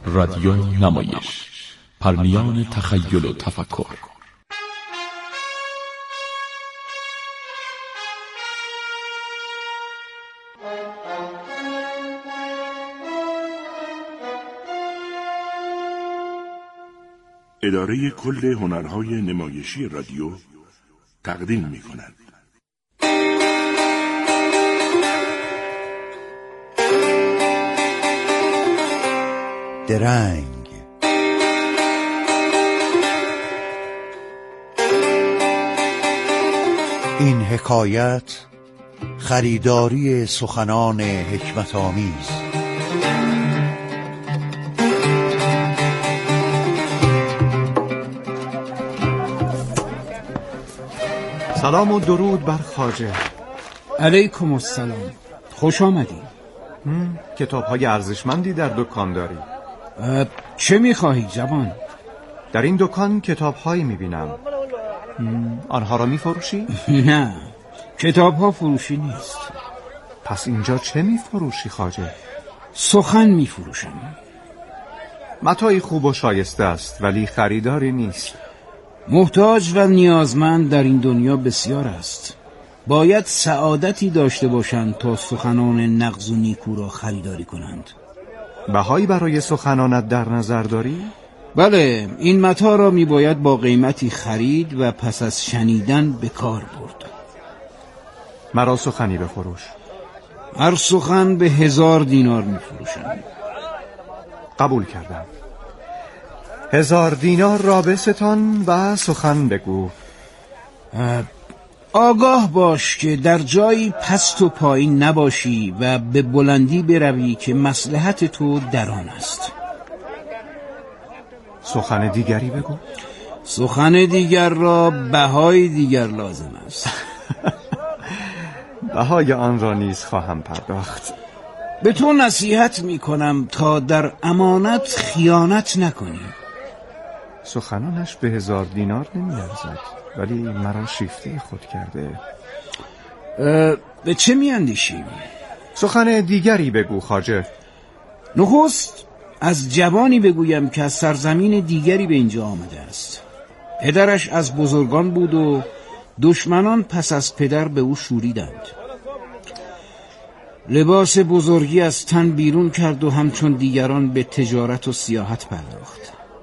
رادیو نمایش، پرمیان تخیل و تفکر. اداره کل هنرهای نمایشی رادیو تقدیم می‌کند. درنگ. این حکایت خریداری سخنان حکمت آمیز. سلام و درود بر خواجه. علیکم السلام. خوش آمدی. کتاب‌های ارزشمندی در دکان داری. چه می‌خواهی جوان؟ در این دکان کتاب‌هایی می‌بینم. آنها را می‌فروشی؟ نه، کتاب‌ها فروشی نیست. پس اینجا چه می‌فروشی خواجه؟ سخن می‌فروشم. متاعی خوب و شایسته است ولی خریداری نیست. محتاج و نیازمند در این دنیا بسیار است. باید سعادتی داشته باشند تا سخنان نغز و نیکو را خریداری کنند. بهایی برای سخنانت در نظر داری؟ بله، این متاع را میباید با قیمتی خرید و پس از شنیدن به کار برد. مرا سخنی بفروش. هر سخن به 1000 دینار میفروشم. قبول کردم. 1000 دینار را بستان و سخن بگو. آگاه باش که در جایی پست و پایین نباشی و به بلندی بروی که مصلحت تو در آن است. سخن دیگری بگو. سخن دیگر را بهای دیگر لازم است. بهای آن را نیز خواهم پرداخت. به تو نصیحت می کنم تا در امانت خیانت نکنی. سخنانش به 1000 دینار نمی‌ارزد ولی مرا شیفته خود کرده. به چه می‌اندیشی؟ سخن دیگری بگو خواجه. نخست از جوانی بگویم که از سرزمین دیگری به اینجا آمده است. پدرش از بزرگان بود و دشمنان پس از پدر به او شوریدند. لباس بزرگی از تن بیرون کرد و همچون دیگران به تجارت و سیاحت پرداخت.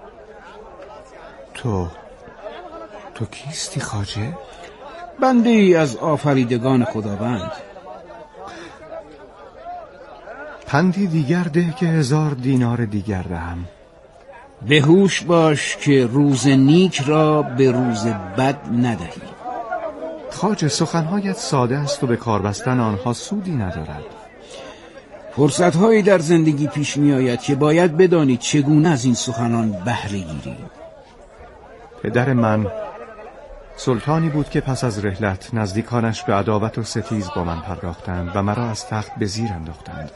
تو کیستی خواجه؟ بنده ای از آفریدگان خداوند. پندی دیگر ده که 1000 دینار دیگر دهم. به هوش باش که روز نیک را به روز بد ندهی. خواجه سخنهایت ساده است و به کار بستن آنها سودی ندارد. فرصتهایی در زندگی پیش می آید که باید بدانی چگونه از این سخنان بهره گیری. پدر من سلطانی بود که پس از رحلت نزدیکانش به عداوت و ستیز با من پرداختند و مرا از تخت به زیر انداختند.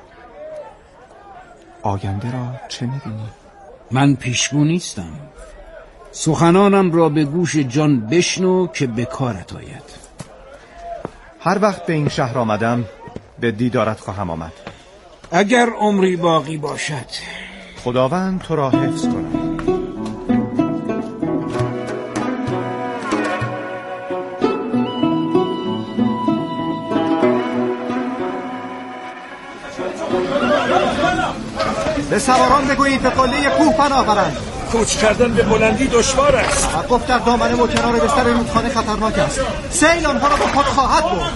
آینده را چه می‌بینی؟ من پیشگو نیستم. سخنانم را به گوش جان بشنو که به کارت آید. هر وقت به این شهر آمدم به دیدارت خواهم آمد. اگر عمری باقی باشد. خداوند تو را حفظ کند. به سواران بگویید به قله کوه پناه برند. کوچ کردن به بلندی دشوار است. توقف در دامنه و کنار بستر رودخانه خطرناک است. سیل آنها را با خود خواهد برد.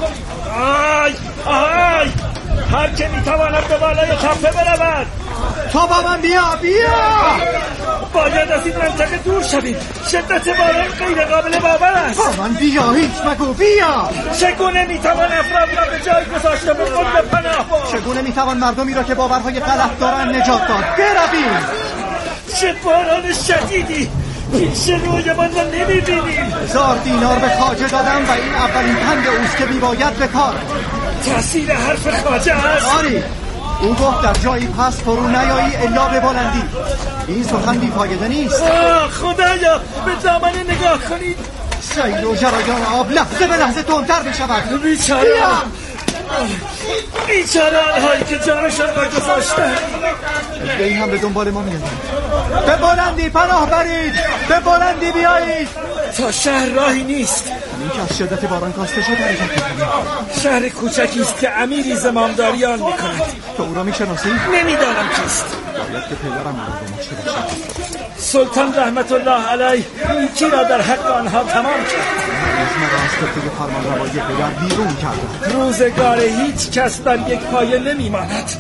آی هر که میتواند به بالای تپه برود. تو با من بیا. باید از این منطقه دور شوید. شدت باران غیر قابل باور است. با من بیا، هیچ مگو، بیا. چگونه میتوان افراد را به جای گذاشته به خود به پناه برد؟ چگونه میتوان مردمی را که باورهای غلط دارند نجات داد؟ برویم. چه باران شدیدی. پیش روی من را نمیبینیم. 1000 دینار به خواجه دادم و این اولین پند اوست که میباید به کار. تأثیر حرف خواجه است. آری، او گفت در جایی پس فرو نیایی الا به بلندی. این سخن بیفایده نیست. خدایا به دامنه نگاه کنید. سیل و جریان آب لحظه به لحظه تندتر بشود. بیچاره آنهایی که جانشان را گذاشتند. به این هم به دنبال ما میادن. به بلندی پناه برید، به بلندی بیایید. تا شهر راهی نیست. این که از شدت باران کاسته شد حرکت میکنیم. شهر کوچکی است که امیری زمامداری آن میکند. تو او را میشناسی؟ نمیدانم کیست. باید که پدرم مورد مشته باشد. سلطان رحمت الله علیه نیکی را در حق آنها تمام کرد. ما را از طبق فرمان روایی پدر بیرون کرد. روزگار هیچ کس بر یک پایه نمیماند.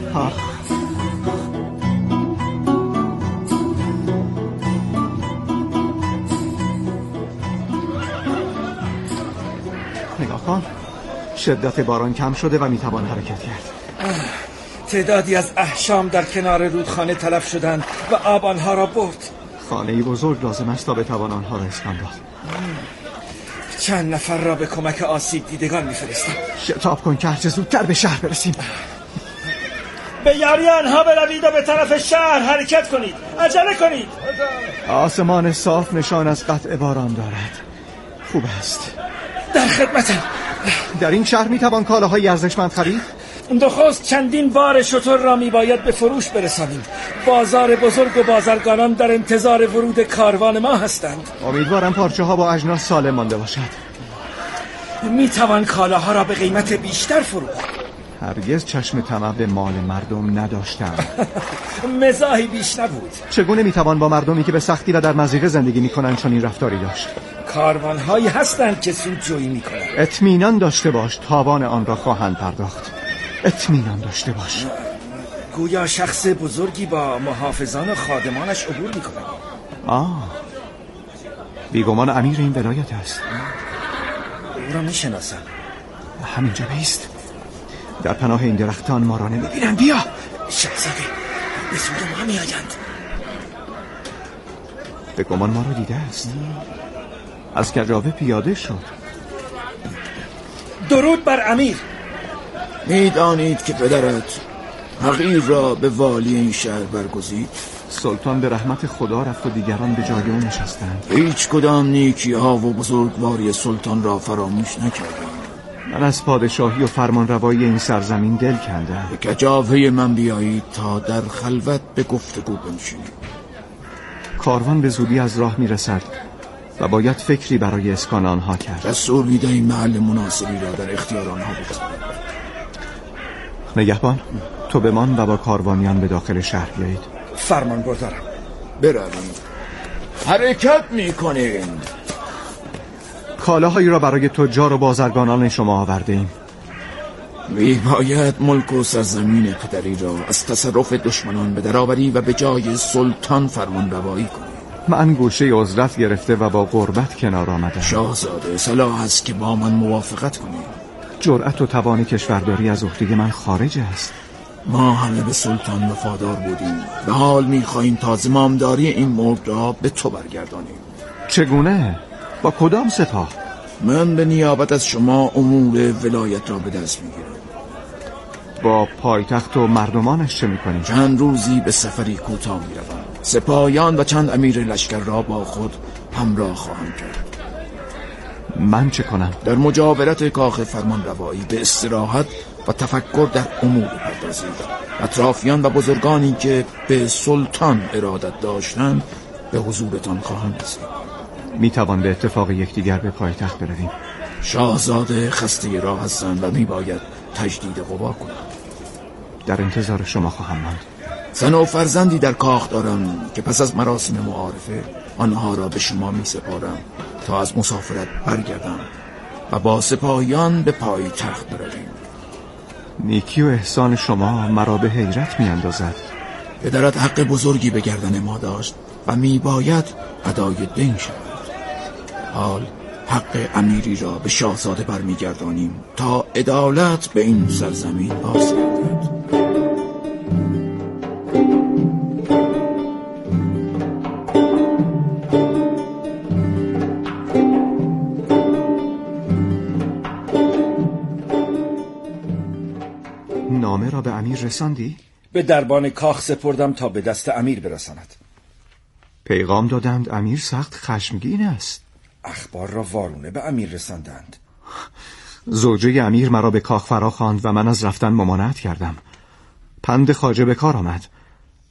نگاه کن، شدت باران کم شده و میتوان حرکت کرد. تعدادی از احشام در کنار رودخانه تلف شدند و آب آنها را برد. خانه‌ای بزرگ لازم است تا بتوان آنها را اسکان داد. چند نفر را به کمک آسیب دیدگان میفرستم. شتاب کن که هرچه زودتر به شهر برسیم. به یاری آنها بروید و به طرف شهر حرکت کنید. عجله کنید. آسمان صاف نشان از قطع باران دارد. خوب است. در خدمتم. در این شهر میتوان کالاهای ارزشمند خرید؟ نخست چندین بار شتر را میباید به فروش برسانیم. بازار بزرگ و بازرگانان در انتظار ورود کاروان ما هستند. امیدوارم پارچه ها با اجناس سالم مانده باشد. میتوان کالاها را به قیمت بیشتر فروخت. هرگز چشم طمع به مال مردم نداشتم. مزاحی بیش نبود. چگونه میتوان با مردمی که به سختی و در مضیقه زندگی میکنند چنین رفتاری داشت؟ کاروانهایی هستند که سودجویی میکنند. اطمینان داشته باش، تاوان آن را خواهند پرداخت. اطمینان داشته باش. گویا شخص بزرگی با محافظان و خادمانش عبور میکنند. بیگمان امیر این ولایت است. او را میشناسم. همینجا بیست. در پناه این درختان ما را نمیبینند. بیا شهزاده، به سوی ما میآیند. به گمان ما را دیده است. از کجاوه پیاده شد. درود بر امیر. میدانید که پدرت حقیر را به والی این شهر برگزید؟ سلطان به رحمت خدا رفت و دیگران به جای او نشستند. هیچ کدام نیکی ها و بزرگواری سلطان را فراموش نکردم. من از پادشاهی و فرمان روایی این سرزمین دل کندم. به کجاوه من بیایید تا در خلوت به گفتگو بنشینیم. کاروان به زودی از راه میرسد و باید فکری برای اسکان آنها کرد. دستور می‌دهیم محل مناسبی را در اختیار آنها بگذاریم. نگهبان، تو بمان و با کاروانیان به داخل شهر بیایید. فرمان بردارم. برویم. حرکت می‌کنیم. کالاهایی را برای تجار و بازرگانان شما آورده ایم. میباید ملک و سرزمین پدری را از تصرف دشمنان به درآوری و به جای سلطان فرمان روایی کنی. من گوشه عزلت گرفته و با غربت کنار آمدم. شاهزاده، صلاح است که با من موافقت کنی. جرأت و توان کشورداری از عهده من خارج است. ما همه به سلطان وفادار بودیم. به حال میخواهیم تا زمامداری این ملک را به تو برگردانیم. چگونه؟ با کدام سپاه؟ من به نیابت از شما امور ولایت را به دست میگیرم. با پایتخت و مردمانش چه میکنیم؟ چند روزی به سفری کوتاه میروم. سپاهیان و چند امیر لشکر را با خود همراه خواهم کرد. من چه کنم؟ در مجاورت کاخ فرمان روایی به استراحت و تفکر در امور پردازید. اطرافیان و بزرگانی که به سلطان ارادت داشتند به حضورتان خواهند رسید. میتوان به اتفاق یکدیگر به پایتخت برویم. شاهزاده خسته راه هستند و میباید تجدید قوا کنند. در انتظار شما خواهم ماند. زن و فرزندی در کاخ دارم که پس از مراسم معارفه آنها را به شما می سپارم تا از مسافرت برگردم و با سپاهیان به پایتخت برویم. نیکی و احسان شما مرا به حیرت می اندازد. پدرت حق بزرگی به گردن ما داشت و می باید ادای دین شود. حال حق امیری را به شاهزاده برمیگردانیم تا عدالت به این سرزمین بازگردد. نامه را به امیر رساندی؟ به دربان کاخ سپردم تا به دست امیر برساند. پیغام دادند امیر سخت خشمگین است. اخبار را وارونه به امیر رساندند. زوجه امیر مرا به کاخ فرا خواند و من از رفتن ممانعت کردم. پند خواجه به کار آمد.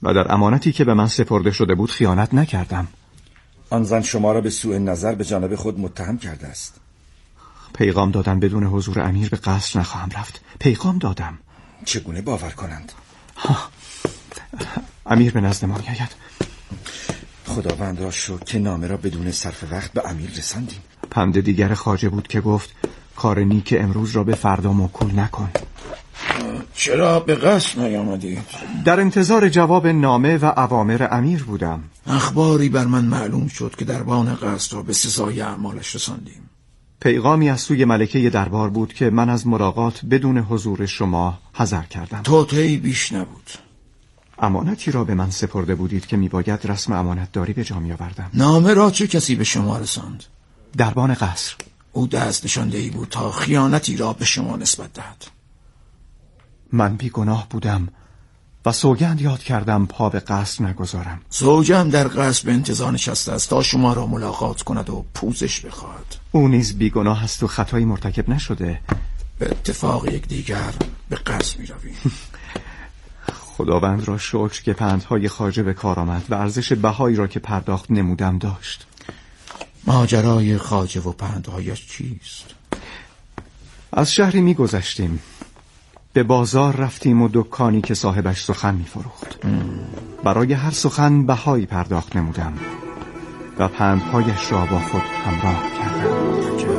و در امانتی که به من سپرده شده بود خیانت نکردم. آن زن شما را به سوء نظر به جانب خود متهم کرده است. پیغام دادم بدون حضور امیر به قصر نخواهم رفت. پیغام دادم. چگونه باور کنند؟ امیر به نزد ما میآید. خداوند را شکر که نامه را بدون صرف وقت به امیر رساندیم. پند دیگر خواجه بود که گفت کار نیک امروز را به فردا موکول نکن. چرا به قصر نیامدید؟ در انتظار جواب نامه و اوامر امیر بودم. اخباری بر من معلوم شد که دربان قصر را به سزای اعمالش رساندیم. پیغامی از سوی ملکه دربار بود که من از ملاقات بدون حضور شما حذر کردم. توطئه‌ای بیش نبود. امانتی را به من سپرده بودید که میباید رسم امانتداری به جا می‌آوردم. نامه را چه کسی به شما رساند؟ دربان قصر. او دست نشانده‌ای بود تا خیانتی را به شما نسبت دهد. من بیگناه بودم و سوگند یاد کردم پا به قصر نگذارم. زوجم در قصر به انتظار نشسته است تا شما را ملاقات کند و پوزش بخواهد. او نیز بیگناه است و خطایی مرتکب نشده. به اتفاق یکدیگر به قصر می‌رویم. خداوند را شکر که پندهای خواجه به کار آمد و ارزش بهایی را که پرداخت نمودم داشت. ماجرای خواجه و پندهایش چیست؟ از شهری می‌گذشتیم. به بازار رفتیم و دکانی که صاحبش سخن می‌فروخت. برای هر سخن بهایی پرداخت نمودم و پندهایش را با خود همراه کردم.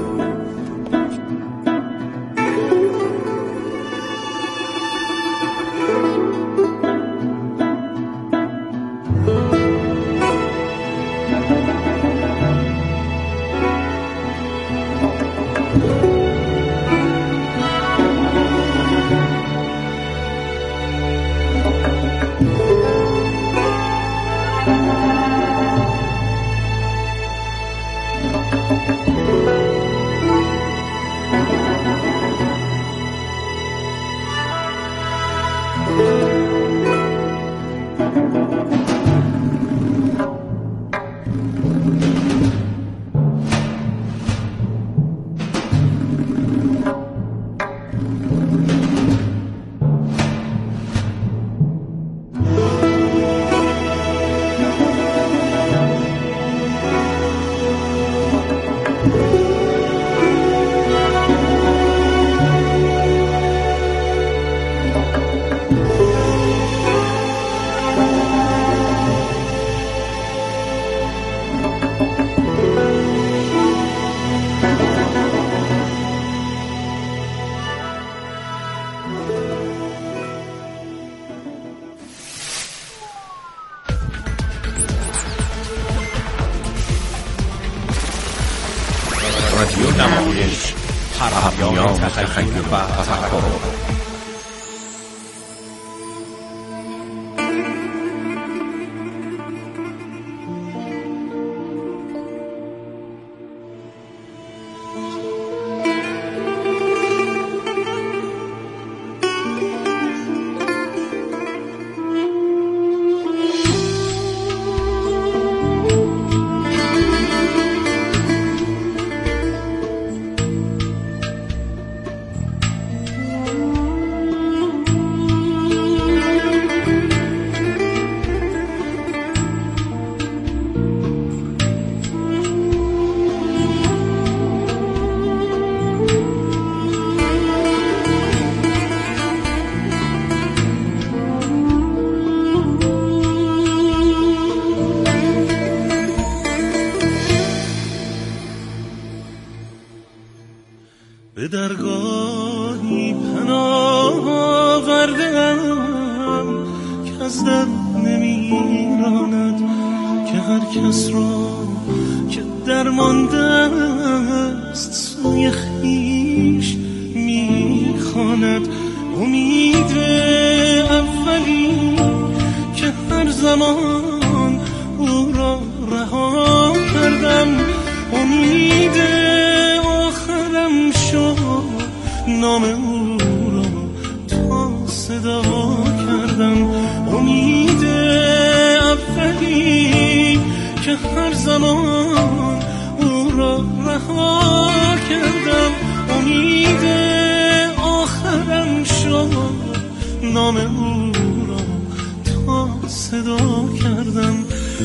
رادیو نمایش، پرهمیان تخیل و تفکر. به درگاهی پناه آورده‌ام که از در نمیراند، که هر کس را که درمانده است سوی خویش میخواند. امید اولی که هر زمان او را رها کردم، امید آخرم شد نام او را تا صدا کردم. امید اولی که هر زمان او را رها کردم، امید آخرم شد نام او را تا صدا کردم.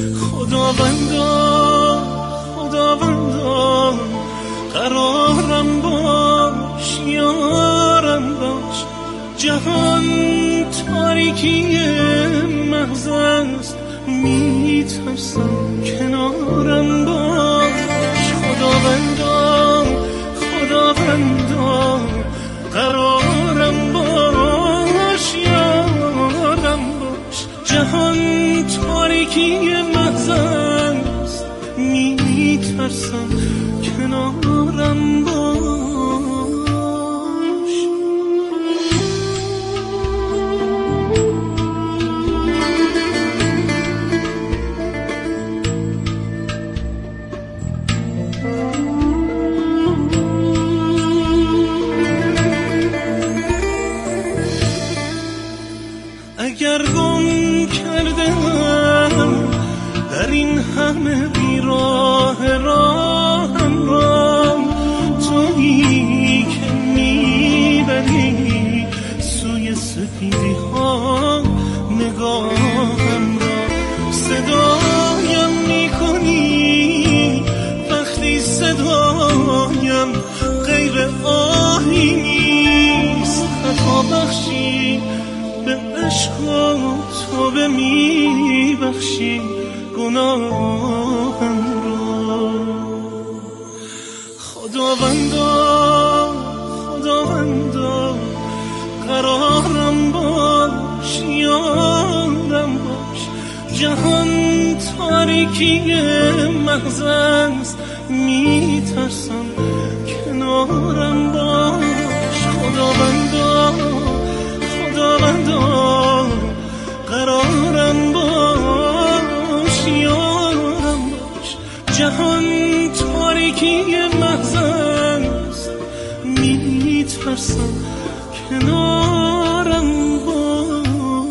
خداوندا خداوندا قرارم باش، یارم باش. جهان تاریکی محض است، میترسم کنارم باش. خداوندا خداوندا قرارم باش، یارم باش. جهان تاریکی محض است، میترسم کنارم باش. اگر گم کردم در این همه بیراه راهم را، تویی که میبری سوی سپیدی ها نگاهم را. صدایم میکنی وقتی صدایم غیر آهی نیست. خطا بخشی به عشق تو به میبخشی گناهم را. خداوندا خداوندا قرارم باش، یارم باش. جهان تاریکی محض است، میترسم کنارم باش. خداوندا خداوندا قرارم باش، یارم باش. جهان تاریکی محض است، میترسم کنارم باش.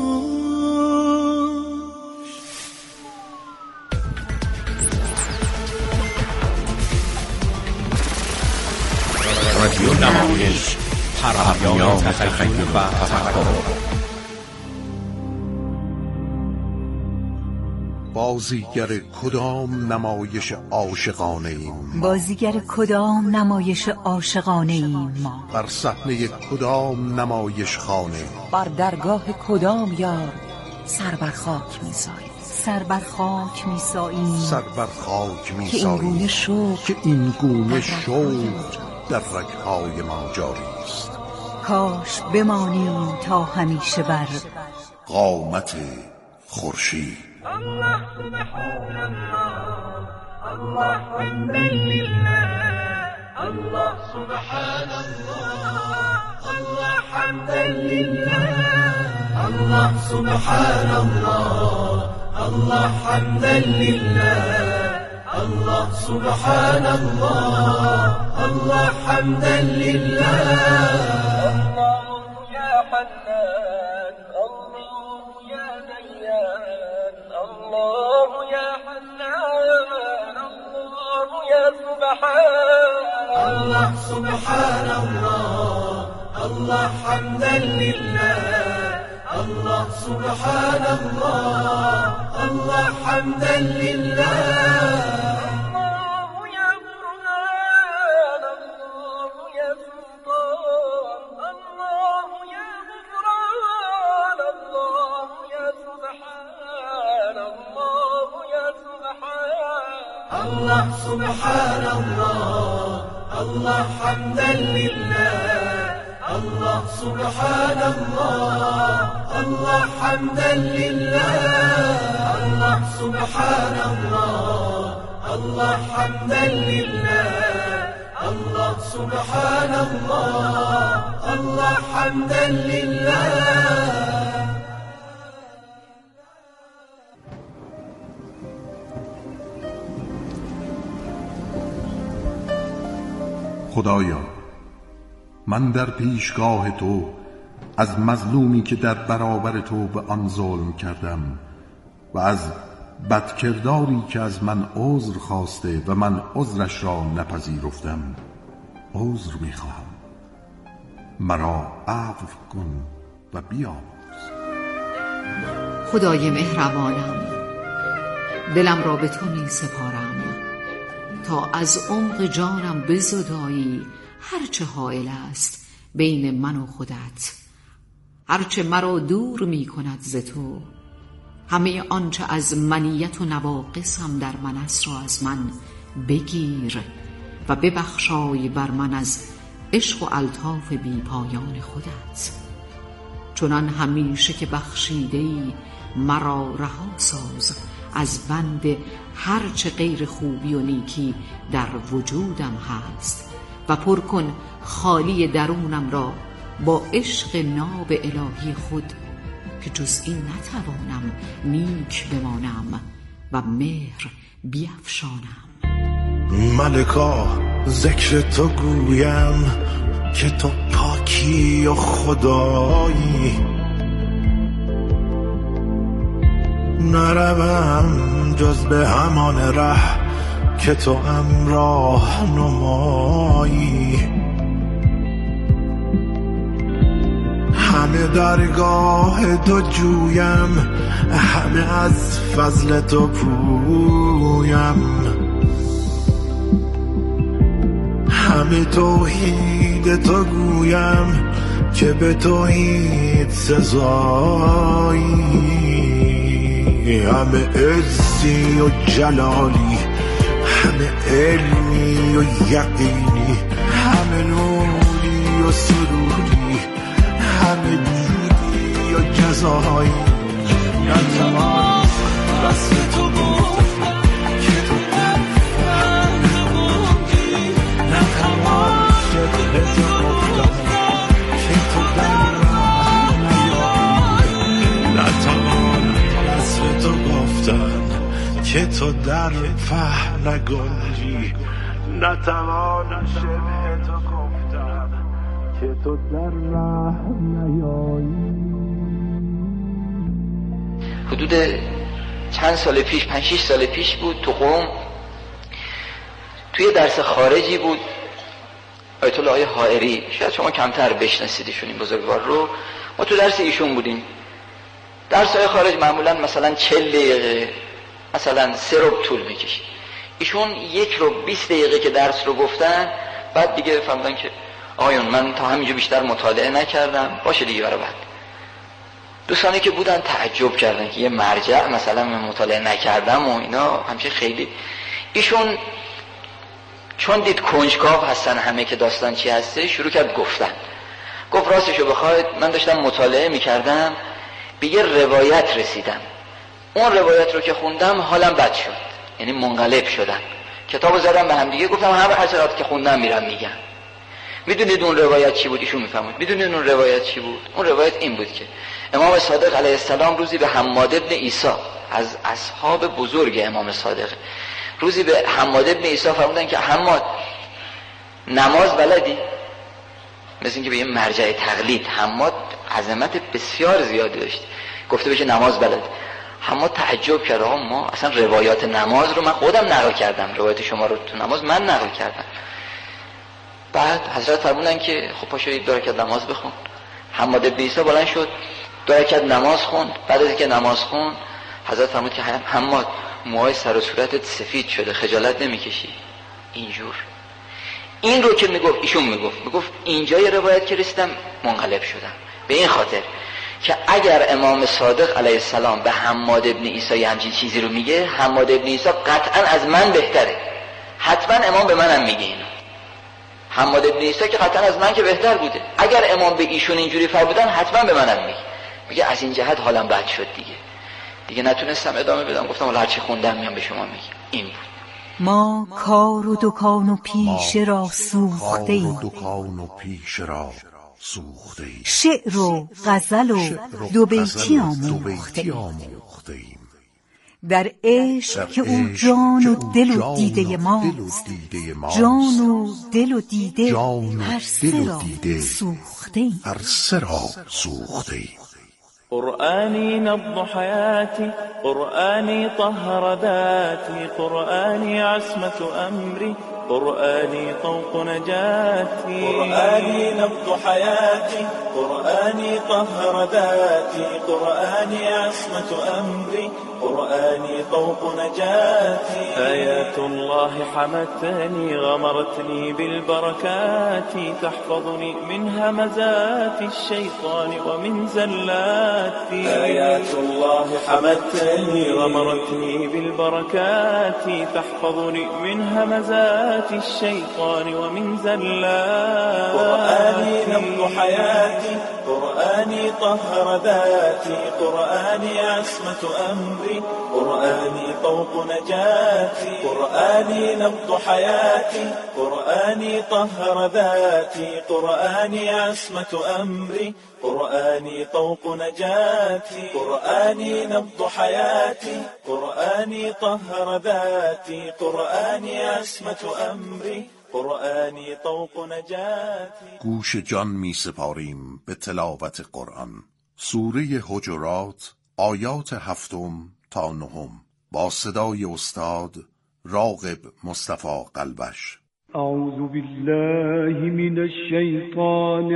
رادیو نمایش پرهیان تخیل و تفکر. بازیگر کدام نمایش عاشقانه ایم؟ بازیگر کدام نمایش عاشقانه ایم ما؟ بر صحنه کدام نمایش خانه؟ بر درگاه کدام یار سر بر خاک می‌ساییم؟ سر بر خاک می‌ساییم، سر بر خاک که این گونه می‌ساییم شوق که این گونه شوق در رگ‌های ما جاری است. کاش بمانیم تا همیشه بر قامت خورشید. الله سبحان الله، الله حمدا لله. الله سبحان الله، الله حمدا لله. الله سبحان الله، الله حمدا لله. الله سبحان الله، الله حمدا لله. الله يا حنان، الله يا ديان، الله يا حنان، الله يا سبحان. الله سبحان الله، الله حمدا لله. الله سبحان الله، الله حمدا لله. الله سبحان الله، الله حمدا لله. الله سبحان الله، الله حمدا لله. الله سبحان الله، الله حمدا لله. الله سبحان الله، الله حمدا لله. خدایا، من در پیشگاه تو از مظلومی که در برابر تو به آن ظلم کردم و از بدکرداری که از من عذر خواسته و من عذرش را نپذیرفتم عذر می‌خواهم. مرا عفو کن و بیامرز. خدای مهربانم، دلم را به تو می سپارم تا از عمق جانم بزدایی هرچه حائل است بین من و خودت، هرچه مرا دور می کند ز تو. همه آنچه از منیت و نواقصم در من است را از من بگیر و ببخشای بر من از عشق و الطاف بی پایان خودت. چنان همیشه که بخشیده‌ای مرا رها ساز از بند هرچه غیر خوبی و نیکی در وجودم هست و پر کن خالی درونم را با عشق ناب الهی خود که جز این نتوانم نیک بمانم و مهر بیفشانم. ملکا ذکر تو گویم که تو پاکی و خدایی، نروم جز به همان ره که تو امراه نمایی. همه درگاه تو جویم، همه از فضل تو پویم، همه توحید تو گویم که به توحید سزایی. همه عزی و جلالی، همه علمی و یقینی، همه نوری و سروری، همه جودی و جزایی. نتوان وصف تو گفتن که تو نفرد بودی، نتوان شبه تو گفتن که تو در راه نیایی، نتوان وصف تو گفتن که تو در فهم نگنجی، نتوان شبه تو گفتن که تو در راه نیایی. حدود چند سال پیش، 5-6 سال پیش بود، تو قم توی درس خارجی بود. آیت الله حائری، شاید شما کمتر بشناسیدشون این بزرگوار رو. ما تو درس ایشون بودیم. درس‌های خارج معمولا مثلا 40 دقیقه، مثلا 3 ربع طول می‌کشه. ایشون 1 ربع 20 دقیقه که درس رو گفتن، بعد دیگه فهمیدن که آقایون من تا همینجا بیشتر مطالعه نکردم، باشه دیگه برای بعد. دوستانی که بودن تعجب کردن که یه مرجع مثلا من مطالعه نکردم و اینا، همچه خیلی. ایشون چون دید کنجکاو هستن همه که داستان چی هسته، شروع کرد گفتن. گفت راستشو بخواید من داشتم مطالعه میکردم، به یه روایت رسیدم. اون روایت رو که خوندم حالم بد شد، یعنی منقلب شدم. کتابو زدم به هم دیگه، گفتم همه حضرات که خوندم میرم میگم. میدونید اون روایت چی بود؟ ایشون میفهمید. میدونید اون روایت چی بود؟ اون روایت این بود که امام صادق علیه السلام روزی به حماد ابن عیسی، از اصحاب بزرگ امام صادق، روزی به حماد ابن عیسی فرمودن که حماد نماز بلدی؟ مثل اینکه به یه مرجع تقلید. حماد عظمت بسیار زیادی داشت، گفته بشه نماز بلد. حماد تعجب کرد، آقا ما اصلا روایات نماز رو من خودم نقل کردم، روایت شما رو تو نماز من نقل کردم. بعد حضرت فرمودن که خب پاشو 2 رکعت نماز بخون. حماد ابن عیسی بلند شد 2 رکعت نماز خوند. بعد از اینکه نماز خوند، حضرت فرمود که حماد موهای سر و صورتت سفید شده، خجالت نمیکشی؟ اینجور. این رو که میگفت، ایشون میگفت اینجای روایت که رسیدم منقلب شدم، به این خاطر که اگر امام صادق علیه السلام به حماد ابن عیسی همچین چیزی رو میگه، حماد ابن عیسی قطعا از من بهتره، حتما امام به منم میگه اینو. حماد ابن عیسی که قطعا از من که بهتر بوده، اگر امام به ایشون اینجوری فرمودن حتما به منم میگه از این جهت حالم بد شد دیگه نتونستم ادامه بدم. گفتم حالا هرچی خوندم میام به شما میگم. این بود. ما کار و دکان و پیشه را سوخته ایم، شعر و غزل و 2 بیتی آموخته ایم. در عشق که او جان و دل و دیده ماست، جان و دل و دیده هر سه را سوخته ایم. قرآني نبض حياتي، قرآني طهر ذاتي، قرآني عصمة أمري، قرآني طوق نجاتي، قرآني نبض حياتي، قرآني طهر ذاتي، قرآني عصمة أمري، قرآني طوق نجاتي. آيات الله حمتني غمرتني بالبركات، تحفظني من همزات الشيطان ومن زلاتي. آيات الله حمتني غمرتني بالبركات، تحفظني من همزات الشيطان ومن زلاتي. قرآني نبض حياتي، قرآني طهر ذاتي، قرآني عصمة أمري، قرآني طوق نجاتي. قرآني نبض حياتي، قرآني طهر ذاتي، قرآني عصمة أمري، قرآني طوق نجاتي. قرآني نبض حياتي، قرآني طهر ذاتي، قرآني عصمة أمري، قرآنی طوق نجاتی. گوش جان می سپاریم به تلاوت قرآن. سوره حجرات آیات 7 تا 9 با صدای استاد راغب مصطفی قلبش. اعوذ بالله من الشیطان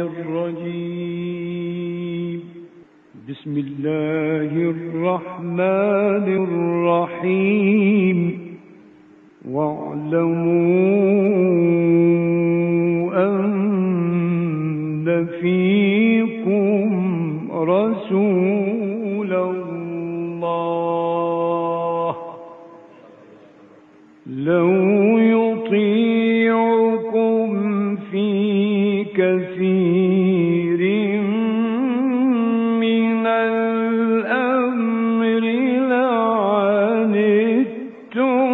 الرجیم. بسم الله الرحمن الرحیم. واعلموا أن فيكم رسول الله لو يطيعكم في كثير من الأمر لعنتم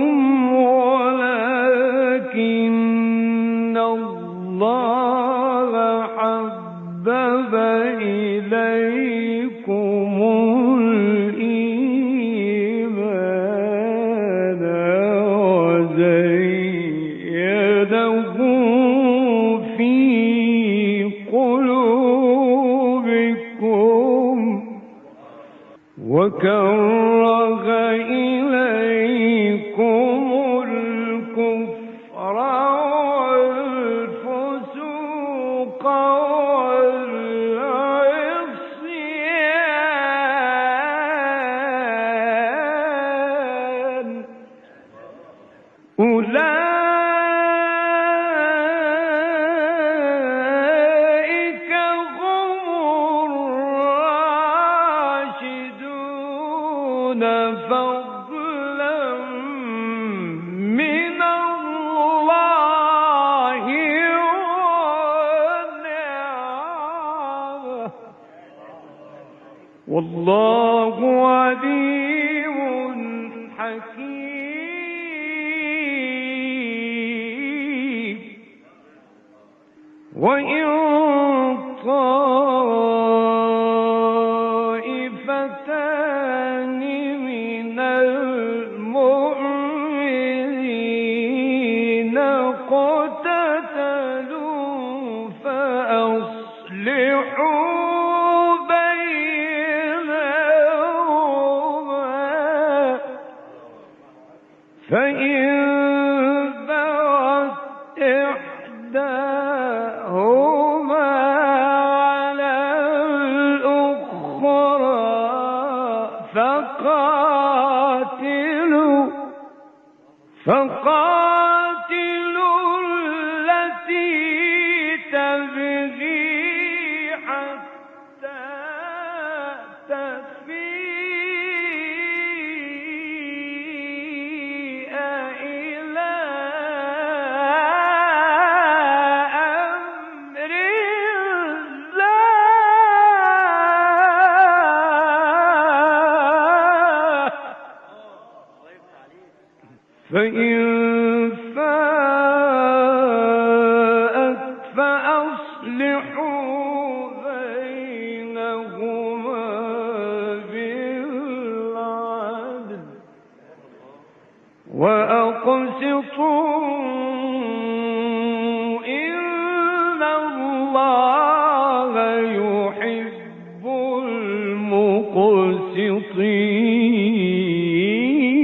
إليكم الإيمان وزينه في قلوبكم وكره إليكم الكفر والفسوق أولئك هم الراشدون فضلا من الله ونعمة والله عليم حكيم. وإن طائفتان من المؤمنين اقتتلوا فأصلحوا بينهما فإن بغت إحداهما على الأخرى فقاتلوا التي تبغي حتى تفيء إلى أمر الله فإن فاءت فأصلحوا بينهما بالعدل وأقسطوا